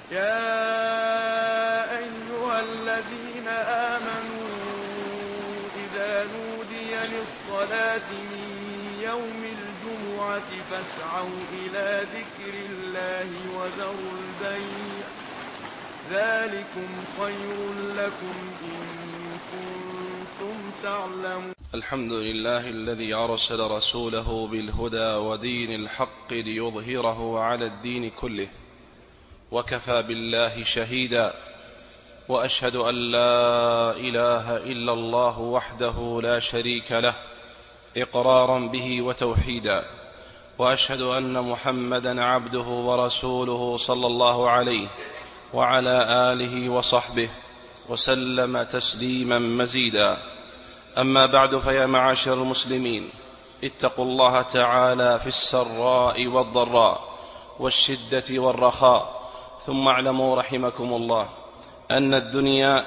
يا أيها الذين آمنوا إذا نودي للصلاة من يوم الجمعة فاسعوا إلى ذكر الله وذروا البيع ذلكم خير لكم إن كنتم تعلمون. الحمد لله الذي أرسل رسوله بالهدى ودين الحق ليظهره على الدين كله، وكفى بالله شهيدا، وأشهد أن لا إله إلا الله وحده لا شريك له إقرارا به وتوحيدا، وأشهد أن محمدا عبده ورسوله صلى الله عليه وعلى آله وصحبه وسلم تسليما مزيدا. أما بعد، فيا معاشر المسلمين، اتقوا الله تعالى في السراء والضراء والشدة والرخاء، ثم اعلموا رحمكم الله أن الدنيا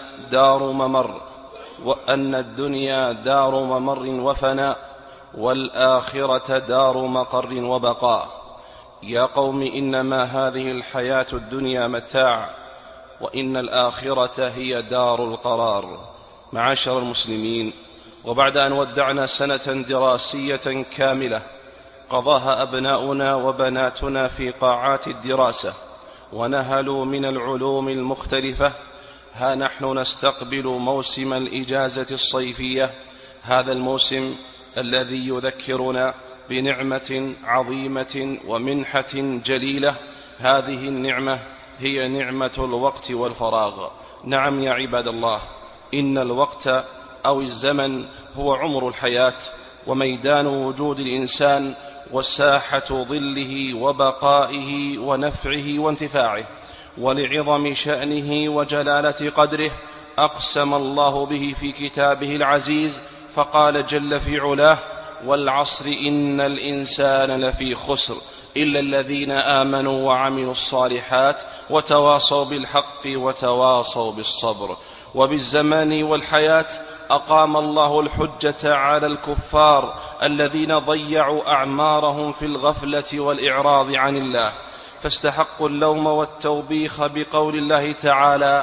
دار ممر وفناء، والآخرة دار مقر وبقاء. يا قوم، إنما هذه الحياة الدنيا متاع، وإن الآخرة هي دار القرار. معاشر المسلمين، وبعد أن ودعنا سنة دراسية كاملة قضاها أبناؤنا وبناتنا في قاعات الدراسة ونهلوا من العلوم المختلفة، ها نحن نستقبل موسم الإجازة الصيفية، هذا الموسم الذي يذكرنا بنعمة عظيمة ومنحة جليلة. هذه النعمة هي نعمة الوقت والفراغ. نعم يا عباد الله، إن الوقت أو الزمن هو عمر الحياة وميدان وجود الإنسان وساحة ظله وبقائه ونفعه وانتفاعه، ولعظم شأنه وجلالة قدره أقسم الله به في كتابه العزيز، فقال جل في علاه: والعصر إن الإنسان لفي خسر إلا الذين آمنوا وعملوا الصالحات وتواصوا بالحق وتواصوا بالصبر. وبالزمان والحياة أقام الله الحجة على الكفار الذين ضيعوا أعمارهم في الغفلة والإعراض عن الله، فاستحقوا اللوم والتوبيخ بقول الله تعالى: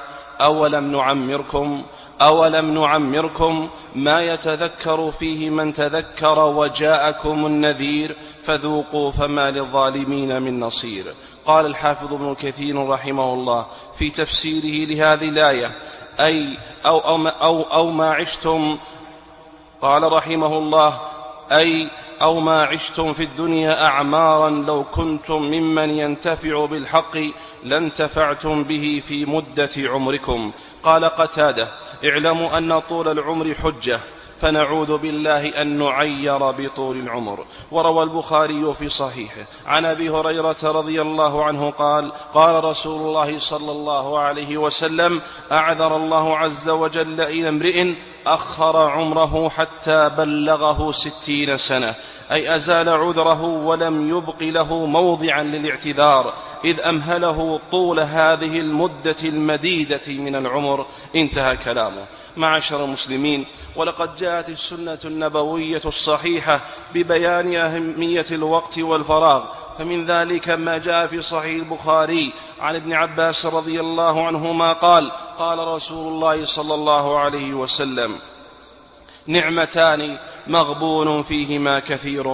أولم نعمركم ما يتذكر فيه من تذكر وجاءكم النذير فذوقوا فما للظالمين من نصير. قال الحافظ ابن كثير رحمه الله في تفسيره لهذه الآية: أو ما عشتم، قال رحمه الله: أو ما عشتم في الدنيا أعمارا لو كنتم ممن ينتفع بالحق لانتفعتم به في مدة عمركم. قال قتادة: اعلموا أن طول العمر حجة، فنعوذ بالله أن نعير بطول العمر. وروى البخاري في صحيحه عن أبي هريرة رضي الله عنه قال: قال رسول الله صلى الله عليه وسلم: أعذر الله عز وجل إلى امرئ أخر عمره حتى بلغه 60 سنة، أي أزال عذره ولم يبق له موضعا للاعتذار، إذ أمهله طول هذه المدة المديدة من العمر. انتهى كلامه. معاشر المسلمين، ولقد جاءت السنة النبوية الصحيحة ببيان أهمية الوقت والفراغ، فمن ذلك ما جاء في صحيح البخاري عن ابن عباس رضي الله عنهما قال: قال رسول الله صلى الله عليه وسلم: نعمتان مغبون فيهما كثير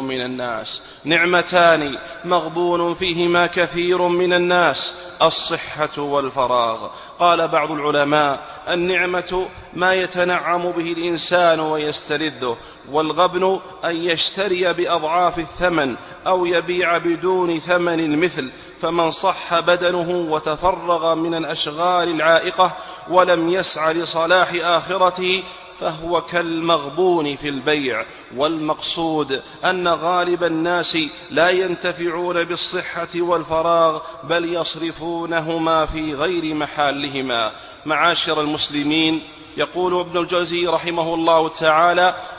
من الناس، الصحة والفراغ. قال بعض العلماء: النعمة ما يتنعم به الإنسان ويستلذه، والغبن أن يشتري بأضعاف الثمن أو يبيع بدون ثمن المثل. فمن صح بدنه وتفرغ من الأشغال العائقة ولم يسع لصلاح آخرته فهو كالمغبون في البيع. والمقصود أن غالب الناس لا ينتفعون بالصحة والفراغ، بل يصرفونهما في غير محلهما. معاشر المسلمين، يقول ابن الجوزي رحمه الله تعالى: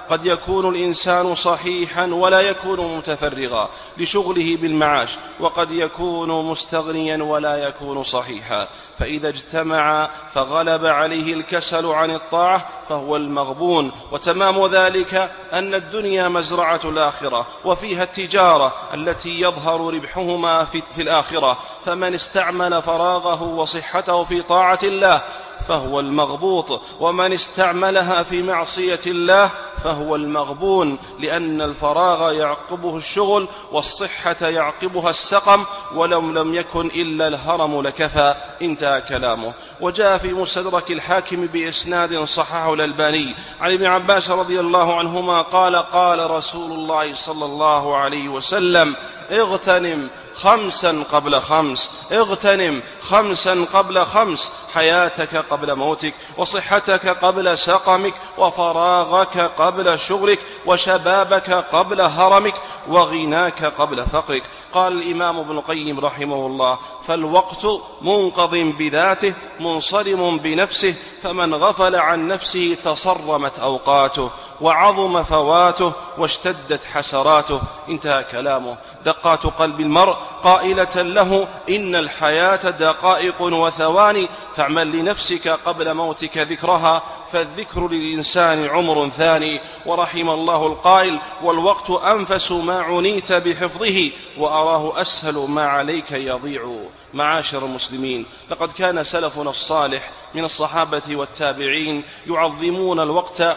قد يكون الإنسان صحيحا ولا يكون متفرغا لشغله بالمعاش، وقد يكون مستغنيا ولا يكون صحيحا، فإذا اجتمع فغلب عليه الكسل عن الطاعة فهو المغبون. وتمام ذلك أن الدنيا مزرعة الآخرة، وفيها التجارة التي يظهر ربحهما في الآخرة، فمن استعمل فراغه وصحته في طاعة الله فهو المغبوط، ومن استعملها في معصية الله فهو المغبون، لأن الفراغ يعقبه الشغل والصحة يعقبها السقم، ولو لم يكن إلا الهرم لكفى. انتهى كلامه. وجاء في مستدرك الحاكم بإسناد صححه الألباني عن ابن عباس رضي الله عنهما قال: قال رسول الله صلى الله عليه وسلم: اغتنم 5 قبل 5، اغتنم 5 قبل 5، حياتك قبل موتك، وصحتك قبل سقمك، وفراغك قبل شغلك، وشبابك قبل هرمك، وغناك قبل فقرك. قال الإمام ابن القيم رحمه الله: فالوقت منقض بذاته منصرم بنفسه، فمن غفل عن نفسه تصرمت أوقاته وعظم فواته واشتدت حسراته. انتهى كلامه. دقات قلب المرء قائلة له: إن الحياة دقائق وثواني، فاعمل لنفسك قبل موتك ذكرها، فالذكر للإنسان عمر ثاني. ورحم الله القائل: والوقت أنفس ما عنيت بحفظه، وأراه أسهل ما عليك يضيع. معاشر المسلمين، لقد كان سلفنا الصالح من الصحابة والتابعين يعظمون الوقت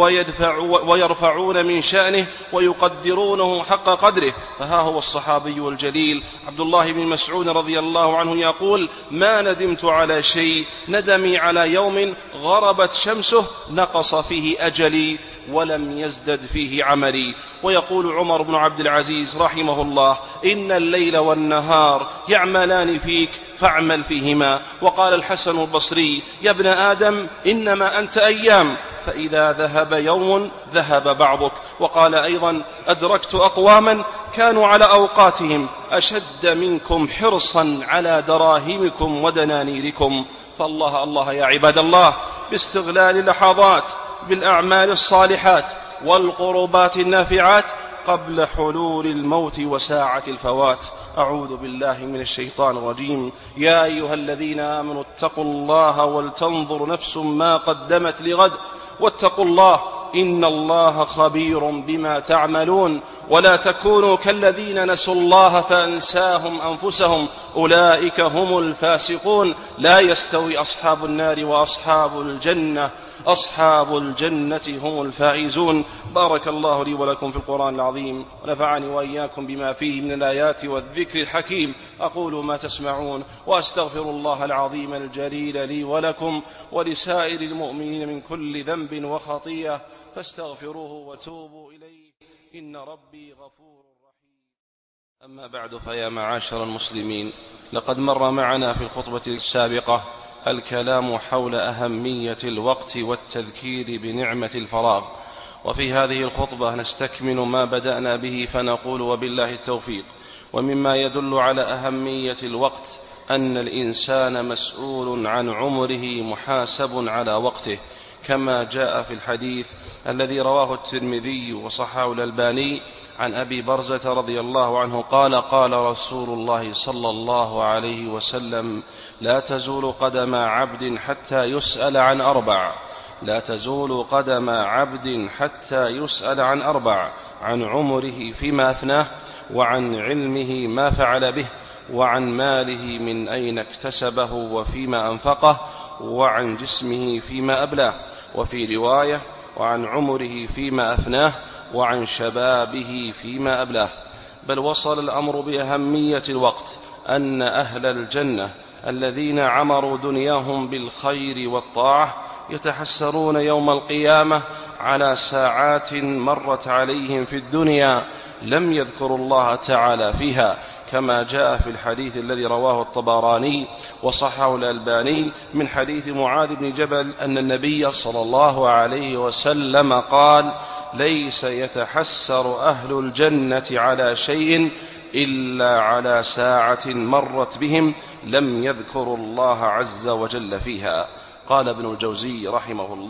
ويرفعون من شأنه ويقدرونه حق قدره. فها هو الصحابي الجليل عبد الله بن مسعود رضي الله عنه يقول: ما ندمت على شيء ندمي على يوم غربت شمسه نقص فيه أجلي ولم يزدد فيه عملي. ويقول عمر بن عبد العزيز رحمه الله: إن الليل والنهار يعملان فيك فاعمل فيهما. وقال الحسن البصري: يا ابن آدم إنما أنت أيام، فإذا ذهب يوم ذهب بعضك. وقال أيضا: أدركت أقواما كانوا على أوقاتهم أشد منكم حرصا على دراهمكم ودنانيركم. فالله الله يا عباد الله باستغلال اللحظات بالأعمال الصالحات والقربات النافعات قبل حلول الموت وساعة الفوات. أعوذ بالله من الشيطان الرجيم. يا أيها الذين آمنوا اتقوا الله ولتنظر نفس ما قدمت لغد، واتقوا الله إن الله خبير بما تعملون. ولا تكونوا كالذين نسوا الله فأنساهم أنفسهم أولئك هم الفاسقون. لا يستوي أصحاب النار وأصحاب الجنة، أصحاب الجنة هم الفائزون. بارك الله لي ولكم في القرآن العظيم، ونفعني وإياكم بما فيه من الآيات والذكر الحكيم. أقول ما تسمعون، وأستغفر الله العظيم الجليل لي ولكم ولسائر المؤمنين من كل ذنب وخطيئة، فاستغفروه وتوبوا إليه إن ربي غفور رحيم. أما بعد، فيا معاشر المسلمين، لقد مر معنا في الخطبة السابقة الكلام حول أهمية الوقت والتذكير بنعمة الفراغ، وفي هذه الخطبة نستكمل ما بدأنا به فنقول وبالله التوفيق. ومما يدل على أهمية الوقت أن الإنسان مسؤول عن عمره محاسب على وقته، كما جاء في الحديث الذي رواه الترمذي وصححه الألباني عن أبي برزة رضي الله عنه قال: قال رسول الله صلى الله عليه وسلم: لا تزول قدم عبد حتى يسأل عن أربع، لا تزول قدم عبد حتى يسأل عن أربع: عن عمره فيما أفناه، وعن علمه ما فعل به، وعن ماله من أين اكتسبه وفيما أنفقه، وعن جسمه فيما أبلاه. وفي رواية: وعن عمره فيما أفناه، وعن شبابه فيما أبلاه. بل وصل الأمر بأهمية الوقت أن أهل الجنة الذين عمروا دنياهم بالخير والطاعة يتحسرون يوم القيامة على ساعات مرت عليهم في الدنيا لم يذكروا الله تعالى فيها، كما جاء في الحديث الذي رواه الطبراني وصححه الألباني من حديث معاذ بن جبل أن النبي صلى الله عليه وسلم قال: ليس يتحسر أهل الجنة على شيء إلا على ساعة مرت بهم لم يذكروا الله عز وجل فيها. قال ابن الجوزي رحمه الله: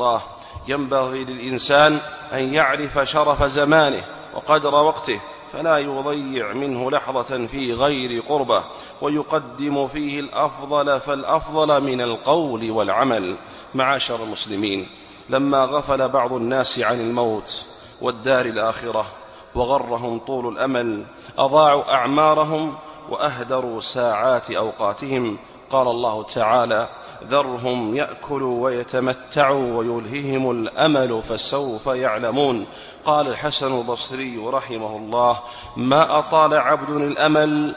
ينبغي للإنسان أن يعرف شرف زمانه وقدر وقته، فلا يضيع منه لحظة في غير قربة، ويقدم فيه الأفضل فالأفضل من القول والعمل. معاشر المسلمين، لما غفل بعض الناس عن الموت والدار الآخرة وغرهم طول الأمل، أضاعوا أعمارهم وأهدروا ساعات أوقاتهم. قال الله تعالى: ذرهم يأكلوا ويتمتعوا ويلههم الأمل فسوف يعلمون. قال الحسن البصري رحمه الله: ما أطال عبد الأمل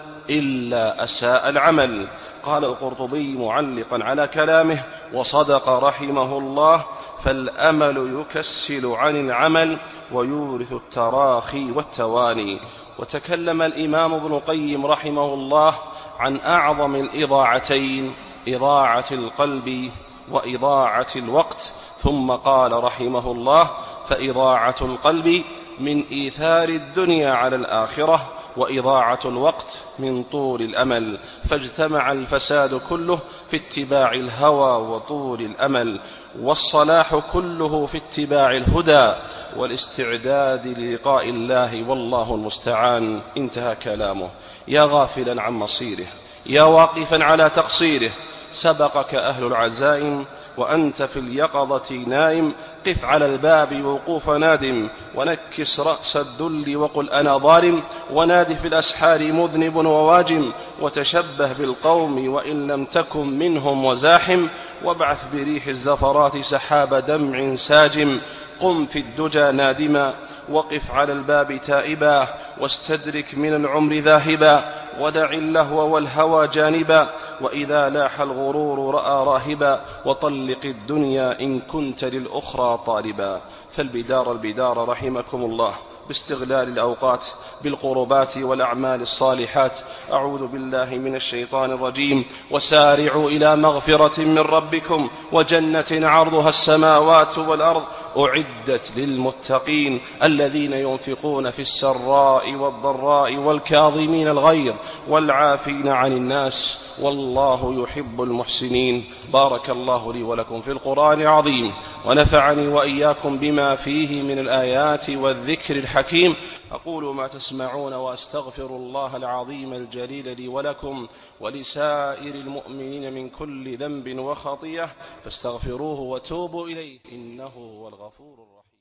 إلا أساء العمل. قال القرطبي معلقا على كلامه: وصدق رحمه الله: فالأمل يكسل عن العمل ويورث التراخي والتواني. وتكلم الإمام ابن القيم رحمه الله عن أعظم الإضاعتين: إضاعة القلب وإضاعة الوقت، ثم قال رحمه الله: فإضاعة القلب من إيثار الدنيا على الآخرة، وإضاعة الوقت من طول الأمل. فاجتمع الفساد كله في اتباع الهوى وطول الأمل، والصلاح كله في اتباع الهدى والاستعداد للقاء الله، والله المستعان. انتهى كلامه. يا غافلا عن مصيره، يا واقفا على تقصيره، سبقك أهل العزائم وأنت في اليقظة نائم. قف على الباب وقوف نادم، ونكس رأس الذل وقل أنا ظالم. ونادي في الأسحار مذنب وواجم، وتشبه بالقوم وإن لم تكن منهم وزاحم. وابعث بريح الزفرات سحاب دمع ساجم. قم في الدجى نادما، وقف على الباب تائبا، واستدرك من العمر ذاهبا. ودع اللهو والهوى جانبا، وإذا لاح الغرور رأى راهبا. وطلق الدنيا إن كنت للأخرى طالبا. فالبدار رحمكم الله باستغلال الأوقات بالقربات والأعمال الصالحات. أعوذ بالله من الشيطان الرجيم. وسارعوا إلى مغفرة من ربكم وجنة عرضها السماوات والأرض أعدت للمتقين الذين ينفقون في السراء والضراء والكاظمين الغيظ والعافين عن الناس والله يحب المحسنين. بارك الله لي ولكم في القرآن العظيم، ونفعني وإياكم بما فيه من الآيات والذكر الحكيم. أقول ما تسمعون وأستغفر الله العظيم الجليل لي ولكم ولسائر المؤمنين من كل ذنب وخطيئة، فاستغفروه وتوبوا إليه إنه هو الغفور الرحيم.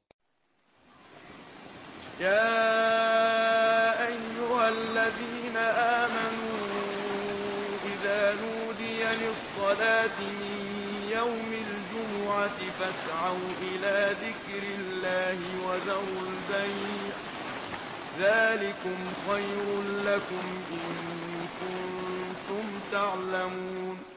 يا أيها الذين آمنوا إذا نودي للصلاة من يوم الجمعة فاسعوا إلى ذكر الله وذروا البيع، ذلكم خير لكم إن كنتم تعلمون.